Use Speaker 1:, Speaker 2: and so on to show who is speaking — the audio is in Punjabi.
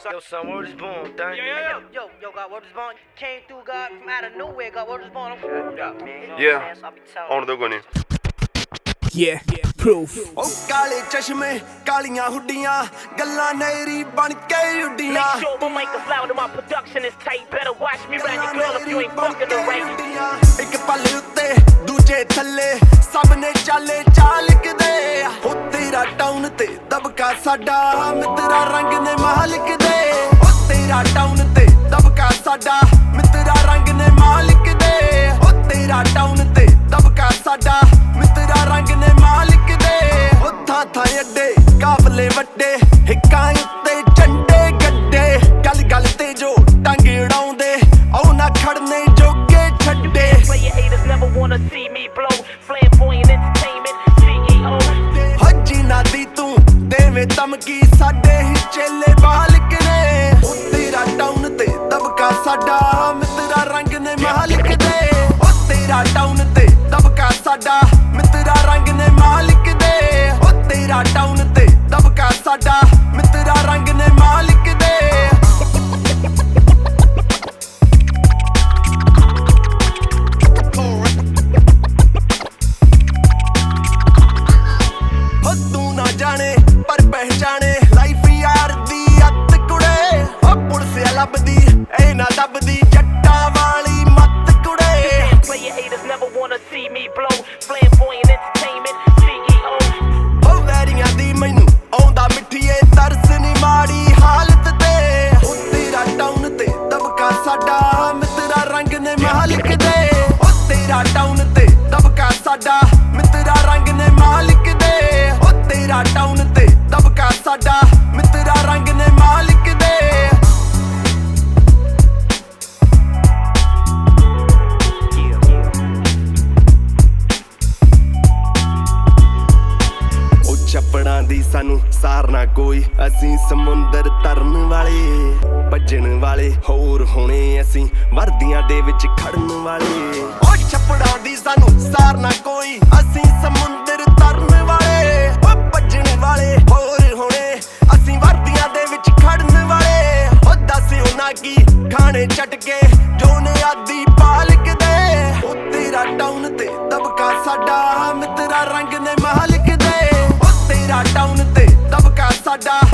Speaker 1: Yo, son, word is born, dang.
Speaker 2: Yo, God, word is born. Came through, God, from out of nowhere, God, word is born.
Speaker 3: ਆਉਣ ਦੋ ਕੋਈ ਨਹੀਂ
Speaker 4: proof
Speaker 5: ਉਹ ਕਾਲੇ ਚਸ਼ਮੇ ਕਾਲੀਆਂ ਹੁੱਡੀਆਂ ਗੱਲਾਂ ਨੇਰੀ ਬਣ ਕੇ ਉੱਡੀਆਂ
Speaker 6: Make sure my mic is loud and my production is tight. Better watch me round your girl if you ain't fucking the right.
Speaker 5: ਇੱਕ ਪੱਲ ਉੱਤੇ ਦੂਜੇ ਥੱਲੇ ਸਭ ਨੇ ਚਾਲੇ ਚਾਲ ਲਿਖਦੇ ਉਹ ਤੇਰਾ ਟਾਊਨ ਤੇ ਦਬਕਾ ਸਾਡਾ ਮਿੱਤਰਾ ਰੰਗ ਨੇ ਮਾਲਿਕ ਦੇ ਉਹ ਤੇਰਾ ਟਾਊਨ ਤੇ ਦਬਕਾ ਸਾਡਾ ਮਿੱਤਰਾ ਰੰਗ ਨੇ ਮਾਲਿਕ ਦੇ ਉਹ ਤੇਰਾ ਟਾਊਨ ਤੇ ਦਬਕਾ ਸਾਡਾ ਮਿੱਤਰਾ ਰੰਗ ਨੇ ਮਾਲਿਕ ਦੇ ਉਹ ਥਾਂ ਥਾਂ ਅੱਡੇ ਕਾਫਲੇ ਵੱਡੇ ਹਿੱਕਾਂ ਉੱਤੇ ਝੰਡੇ ਗੱਡੇ ਗੱਲ ਗੱਲ ਤੇ ਜੋ ਟੰਗ ਉਡਾਉਂਦੇ ਉਹ ਨਾ ਖੜਨੇ ਜੋਗੇ ਛੱਡੇ
Speaker 6: Player haters never wanna see me blow. Flamboyant entertainment, CEO.
Speaker 5: ਹੱਜੀ ਨਾ ਦੀ ਤੂੰ ਦੇਵੇਂ ਧਮਕੀ ਸਾਡੇ ਹੀ ਚੇਲੇ ਬਾਲਕ ਨੇ ਉਹ ਤੇਰਾ ਟਾਊਨ ਤੇ ਦਬਕਾ ਸਾਡਾ ਮਿੱਤਰਾ ਰੰਗ ਨੇ ਮਾਲਿਕ ਦੇ ਉਹ ਤੇਰਾ ਟਾਊਨ ਤੇ ਦਬਕਾ ਸਾਡਾ ਮਿੱਤਰਾ ਰੰਗ ਨੇ ਮਾਲਿਕ ਦੇ ਉਹ ਤੇਰਾ ਟਾਊਨ ਤੇ ਦਬਕਾ ਸਾਡਾ ਮਿੱਤਰਾ ਰੰਗ ਨੇ ਮਾਲਿਕ ਦੇ ਤੂੰ ਨਾ ਜਾਣੇ ਪਰ ਪਹਿਚਾਣੇ ਲਾਈਫ ਯਾਰ ਦੀ ਅੱਤ ਕੁੜੇ ਉਹ ਪੁਲਸਿਆ ਲੱਭਦੀ ਐ ਨਾ ਦੱਬਦੀ ਜੱਟਾਂ ਵਾਲੀ ਮੱਤ ਕੁੜੇ
Speaker 6: Player haters never wanna see me blow. Flamboyant entertainment, CEO.
Speaker 5: ਉਹ ਵੈਰੀਆਂ ਦੀ ਮੈਨੂੰ ਆਉਂਦਾ ਮਿੱਠੀਏ ਤਰਸ ਨੀ ਮਾੜੀ ਹਾਲਤ ਤੇ ਉਹ ਤੇਰਾ ਟਾਊਨ ਤੇ ਦਬਕਾ ਸਾਡਾ ਮਿੱਤਰਾ ਰੰਗ ਨੇ ਮਾਲਿਕ ਦੇ ਉਹ ਤੇਰਾ ਟਾਊਨ ਤੇ ਦਬਕਾ ਸਾਡਾ ਮਿੱਤਰਾ ਰੰਗ ਨੇ ਮਾਲਿਕ ਦੇ ਉਹ ਤੇਰਾ ਟਾਊਨ ਤੇ ਦਬਕਾ ਸਾਡਾ ਮਿੱਤਰਾ ਰੰਗ ਨੇ ਮਾਲਿਕ ਦੇ ਉਹ ਚੱਪੜਾਂ ਦੀ ਸਾਨੂੰ ਸਾਰਨਾ ਕੋਈ ਅਸੀਂ ਸਮੁੰਦਰ ਤਰਨ ਵਾਲੇ ਭੱਜਣ ਵਾਲੇ ਹੋਰ ਹੋਣੇ ਅਸੀਂ ਵਰਦੀਆਂ ਦੇ ਵਿੱਚ ਖੜਨ ਵਾਲੇ ਉਹ ਚੱਪੜਾਂ ਦੀ ਸਾਨੂੰ ਸਾਰਨਾ ਕੋਈ ਅਸੀਂ ਸਮੁੰਦਰ ਤਰਨ ਵਾਲੇ ਉਹ ਭੱਜਣ ਵਾਲੇ ਹੋਰ ਹੋਣੇ ਅਸੀਂ ਵਰਦੀਆਂ ਦੇ ਵਿੱਚ ਖੜਨ ਵਾਲੇ ਉਹ ਦੱਸ ਉਹਨਾਂ ਕੀ ਖਾਣੇ ਛੱਡ ਕੇ ਜੋ ਨੇ ਆਦੀ ਪਾਲਕ ਦੇ ਉਹ ਤੇਰਾ ਟਾਊਨ ਤੇ ਦਬਕਾ ਸਾਡਾ ਮਿੱਤਰਾ ਰੰਗ ਨੇ ਮਾਲਿਕ ਦੇ ਉਹ ਤੇਰਾ ਟਾਊਨ ਤੇ ਦਬਕਾ ਸਾਡਾ